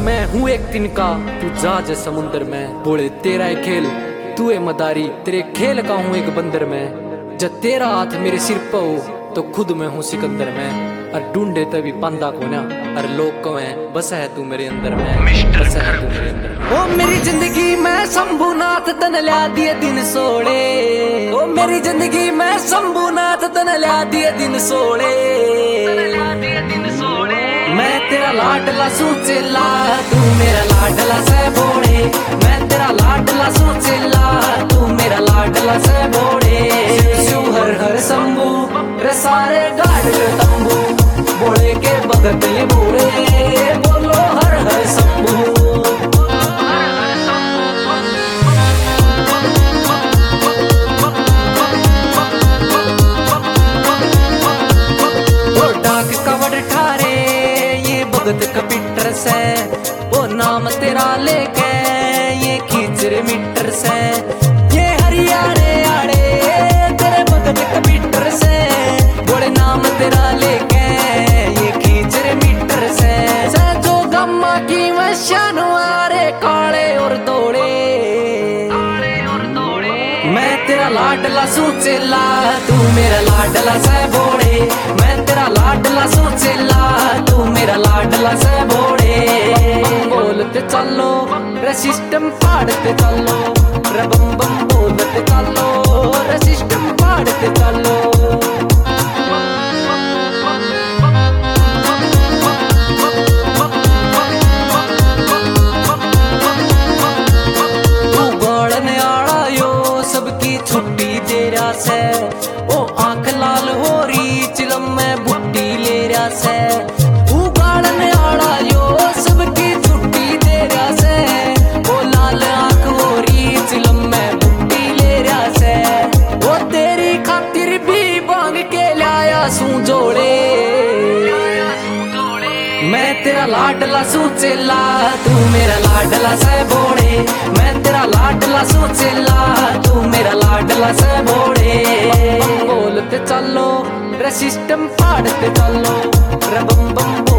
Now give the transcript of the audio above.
मैं हूँ एक दिन का तू जहाज है समुंदर में, बोले तेरा है खेल तू है मदारी, तेरे खेल का हूँ एक बंदर में। जब तेरा हाथ मेरे सिर पर हो तो खुद मैं हूँ सिकंदर में। और ढूंढे तभी पांदा को ना, और लोग को है बस है तू मेरे अंदर में, बस है तू मेरे अंदर में। ओ मेरी जिंदगी में शंभुनाथ तन ला दिए दिन सोड़े, ओ मेरी जिंदगी में शंभुनाथ तन ला दिए दिन सोड़े। मैं तेरा लाडला सूचेला तू मेरा लाडला से बोड़े, मैं तेरा लाडला सूचेला तू मेरा लाडला से बोड़े। शिव हर हर शंभू रे सारे गाड़ तंबू, बोले के भगत ये बोले बोलो हर हर शंभू। भगत कपिटर से वो नाम तेरा लेके ये खींचरे मीटर से, ये हरियाणे आड़े तेरे भगत कपिटर से, बोले नाम तेरा लेके ये खींचरे मीटर से। जो गम्मा की वशानु आरे काले और दौड़े, मैं तेरा लाडला सूचेला तू मेरा लाडला से बोड़े, मैं तेरा लाडला सूचेला तू मेरा लाडला से बोड़े। बोलते चलो रे सिस्टम फाड़ते चलो, रे बम बम बोलते चलो रे सिस्टम फाड़ते चलो। तू गौड़ने आड़ा यो सबकी छुट्टी तेरा से, ओ आंख लाल हो रही चिलम में बुट्टी ले रहा से। मैं तेरा लाडला सूचेला तू मेरा लाडला से बोड़े, मैं तेरा लाडला सूचेला तू मेरा लाडला से बोड़े। बोलते चलो रे सिस्टम फाड़ते चलो, रे बम बम